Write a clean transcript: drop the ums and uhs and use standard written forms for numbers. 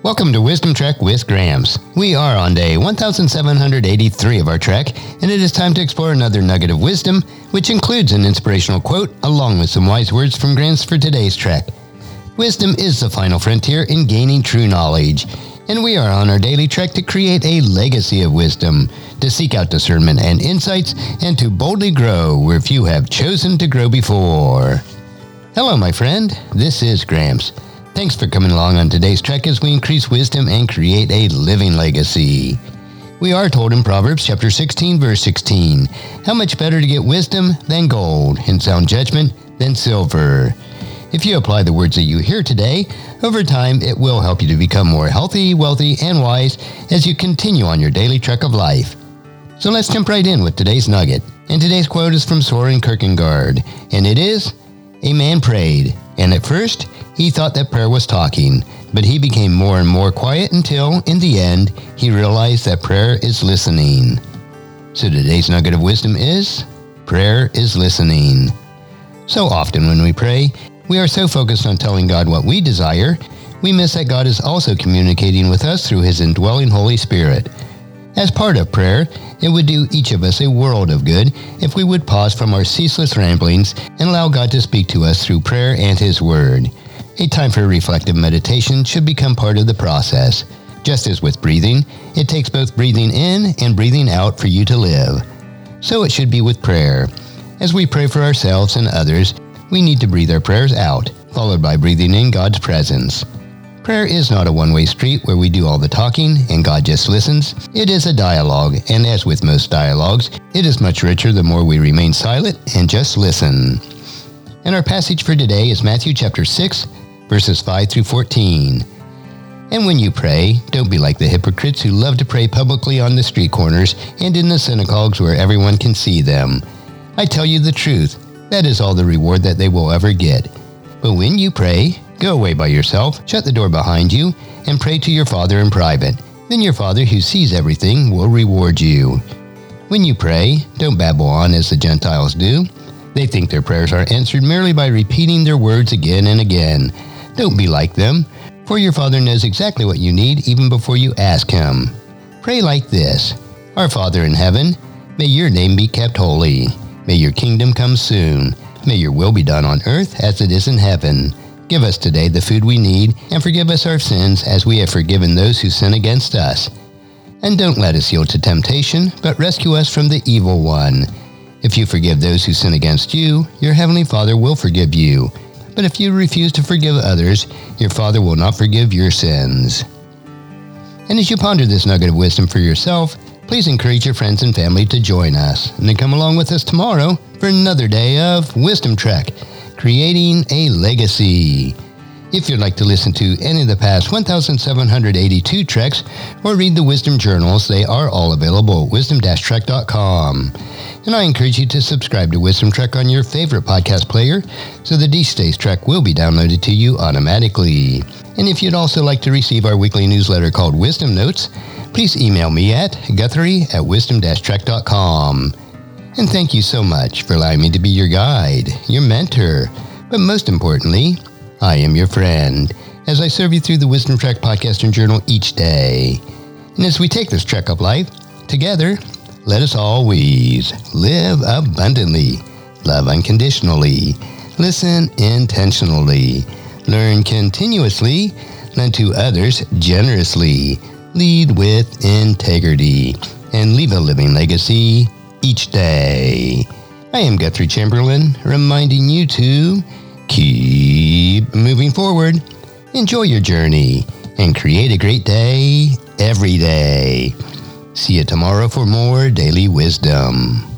Welcome to Wisdom Trek with Gramps. We are on day 1783 of our trek, and it is time to explore another nugget of wisdom, which includes an inspirational quote along with some wise words from Gramps for today's trek. Wisdom is the final frontier in gaining true knowledge, and we are on our daily trek to create a legacy of wisdom, to seek out discernment and insights, and to boldly grow where few have chosen to grow before. Hello, my friend. This is Gramps. Thanks for coming along on today's trek as we increase wisdom and create a living legacy. We are told in Proverbs chapter 16, verse 16, how much better to get wisdom than gold, and sound judgment than silver. If you apply the words that you hear today, over time it will help you to become more healthy, wealthy, and wise as you continue on your daily trek of life. So let's jump right in with today's nugget. And today's quote is from Soren Kierkegaard, and it is, "A man prayed, and at first he thought that prayer was talking, but he became more and more quiet until, in the end, he realized that prayer is listening." So today's nugget of wisdom is, prayer is listening. So often when we pray, we are so focused on telling God what we desire, we miss that God is also communicating with us through His indwelling Holy Spirit. As part of prayer, it would do each of us a world of good if we would pause from our ceaseless ramblings and allow God to speak to us through prayer and His Word. A time for reflective meditation should become part of the process. Just as with breathing, it takes both breathing in and breathing out for you to live. So it should be with prayer. As we pray for ourselves and others, we need to breathe our prayers out, followed by breathing in God's presence. Prayer is not a one-way street where we do all the talking and God just listens. It is a dialogue, and as with most dialogues, it is much richer the more we remain silent and just listen. And our passage for today is Matthew chapter 6, verses 5 through 14. "And when you pray, don't be like the hypocrites who love to pray publicly on the street corners and in the synagogues where everyone can see them. I tell you the truth, that is all the reward that they will ever get. But when you pray, go away by yourself, shut the door behind you, and pray to your Father in private. Then your Father who sees everything will reward you. When you pray, don't babble on as the Gentiles do. They think their prayers are answered merely by repeating their words again and again. Don't be like them, for your Father knows exactly what you need even before you ask Him. Pray like this: Our Father in heaven, may your name be kept holy. May your kingdom come soon. May your will be done on earth as it is in heaven. Give us today the food we need, and forgive us our sins as we have forgiven those who sin against us. And don't let us yield to temptation, but rescue us from the evil one. If you forgive those who sin against you, your heavenly Father will forgive you. But if you refuse to forgive others, your Father will not forgive your sins." And as you ponder this nugget of wisdom for yourself, please encourage your friends and family to join us, and to come along with us tomorrow for another day of Wisdom Trek, creating a legacy. If you'd like to listen to any of the past 1782 treks or read the Wisdom Journals, they are all available at wisdom-trek.com. And I encourage you to subscribe to Wisdom Trek on your favorite podcast player so that each day's trek will be downloaded to you automatically. And if you'd also like to receive our weekly newsletter called Wisdom Notes, please email me at guthrie@wisdom-trek.com. And thank you so much for allowing me to be your guide, your mentor, but most importantly, I am your friend, as I serve you through the Wisdom Trek podcast and journal each day. And as we take this trek of life together, let us always live abundantly, love unconditionally, listen intentionally, learn continuously, lend to others generously, lead with integrity, and leave a living legacy each day. I am Guthrie Chamberlain, reminding you to keep moving forward, enjoy your journey, and create a great day every day. See you tomorrow for more daily wisdom.